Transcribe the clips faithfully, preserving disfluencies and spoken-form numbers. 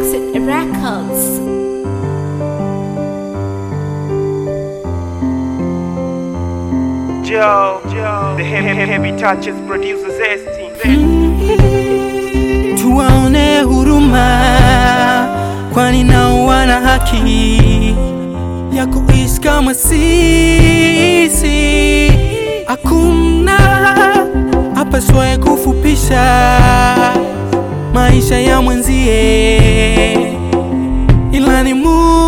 Exit Records. Joe, Joe, the heavy, heavy touches produces Esti. Tuwaone huruma, kwani nao wana haki ya kuishi kama sisi. Hakuna apaswaye kufupisha maisha ya mwenzie ila ni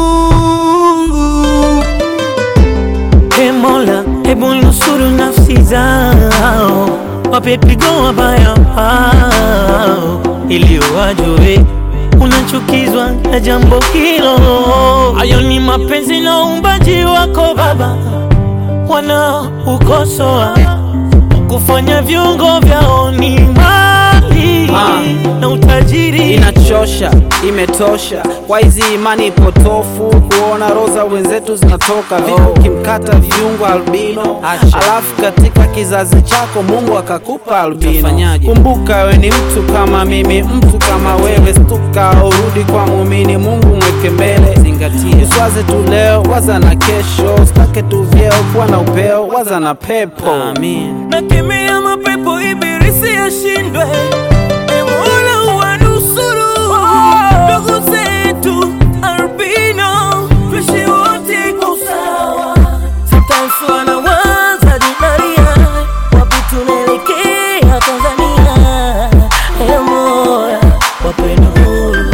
Mungu. Ee Mola, hebu nusuru nafsi zao, wape pigo wabaya hao, ili wajue unachukizwa na jambo hilo. Hayo ni mapenzi na uumbaji wako Baba, wana ukosoa kufanya viungo vyao ni mali ah, na utajiri. Inachosha, imetosha kwa hizi imani potofu, kuona roza wenzetu zinatoka vipi oh, kimkata viungo albino. Acha. Alafu katika kizazi chako Mungu akakupa albino. Kumbuka we ni mtu kama mimi, mtu kama wewe. Stuka urudi kwa muumini, Mungu mweke mbele. Zingatia, uswaze tu leo, waza na kesho. Stake tu vyeo, kuwa na upeo, waza na pepo. Amin. Nakemea mapepo ibilisi yashindwe, Ee Mola uwanusuru ndugu zetu albino, tuishi wote kwa usawa. Sometimes wanawaza dunia, wapi tunaelekea Tanzania. Ee Mola wape nuru.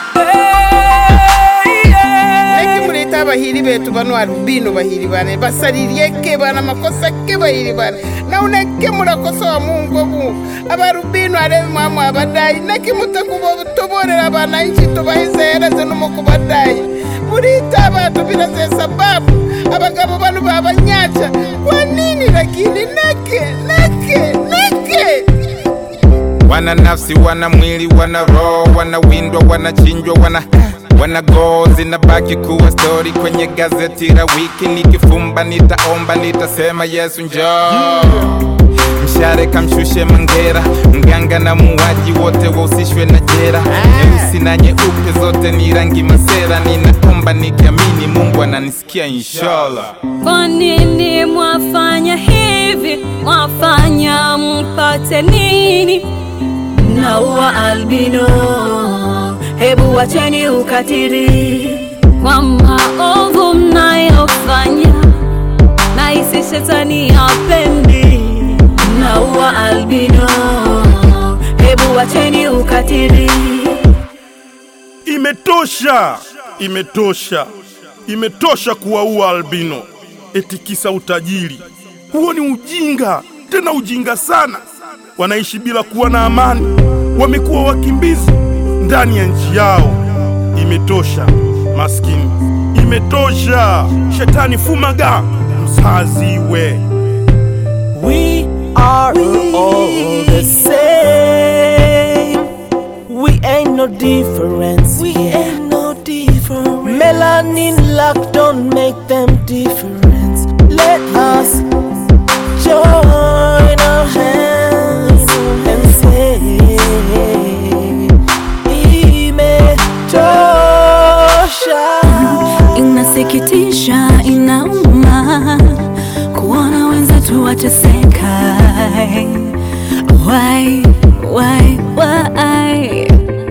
Neki muleta bahiri betu bano albino bahiri bane basaririeke bana makosa ke bahiri bane na uneke murakosa wa Mungu bu abarubino ale mama abadai neki mutakubo toborera bana inchi tubahizera zeno mukubadai mulita abantu biraze sababu abagabo bano babanyacha kwa nini lakini neke neke neke. Wana nafsi, wana mwili, wana roho, wana windwa, wana chinjwa, wana wana go zinabaki kuwa story kwenye gazeti la wiki. Nikifumba nitaomba, nitasema Yesu njoo. Mshare kamshushe mangera, mganga na muwaji wote wahusishwe na jera. Nyeusi na nyeupe zote ni rangi masera. Ninaomba nikiamini Mungu ananisikia inshallah. Kwa nini mwafanya hivi? Mwafanya mpate nini? Naua albino, hebu wacheni ukatili. Kwa maovu mnayofanya, nahisi shetani hapendi. Naua albino, hebu wacheni ukatili. Imetosha, imetosha, imetosha kuwaua albino eti kisa utajiri. Huo ni ujinga, tena ujinga sana. Wanaishi bila kuwa na amani, wamekuwa wakimbizi ndani ya nchi yao. Imetosha maskini, imetosha. Shetani fumaga mzazi we. We are all the same. We ain't no difference. We ain't no difference. Melanin lock don't make them difference. Let us join our hands and say imetosha. Inasikitisha, inauma kuona wenzetu wateseka. Why, why, why?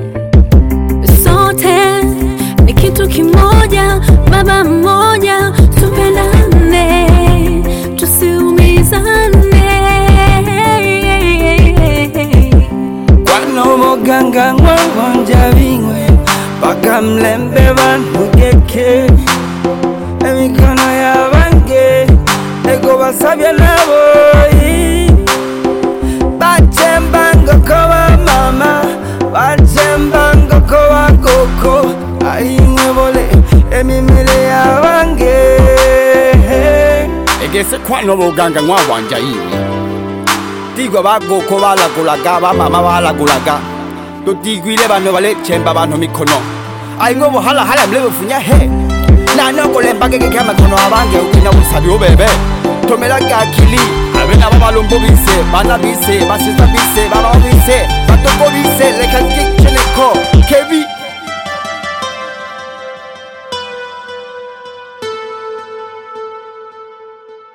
Sote ni kitu kimoja, baba mmoja, tupendane, tusiumizane. Kwano moganga ngwanja bingwe baka mlembe banugeke emikono yabange ego basabye nabo bachembango koba mama bachembango koba koko ayimwe bole emimile yabange egese kwano boganga ngwabanja yiwe Tigwa bagoko balagulaga ba mama balagulaga Tutigwile bano bale chemba bano mikono Ayingo bohala hala mlebe funya he Nano kolemba gege kama kono abange ukina usabi ubebe Tomela gakili Abena baba lombo bise Bana bise Basista bise Baba bise Batoko bise Leka kik cheneko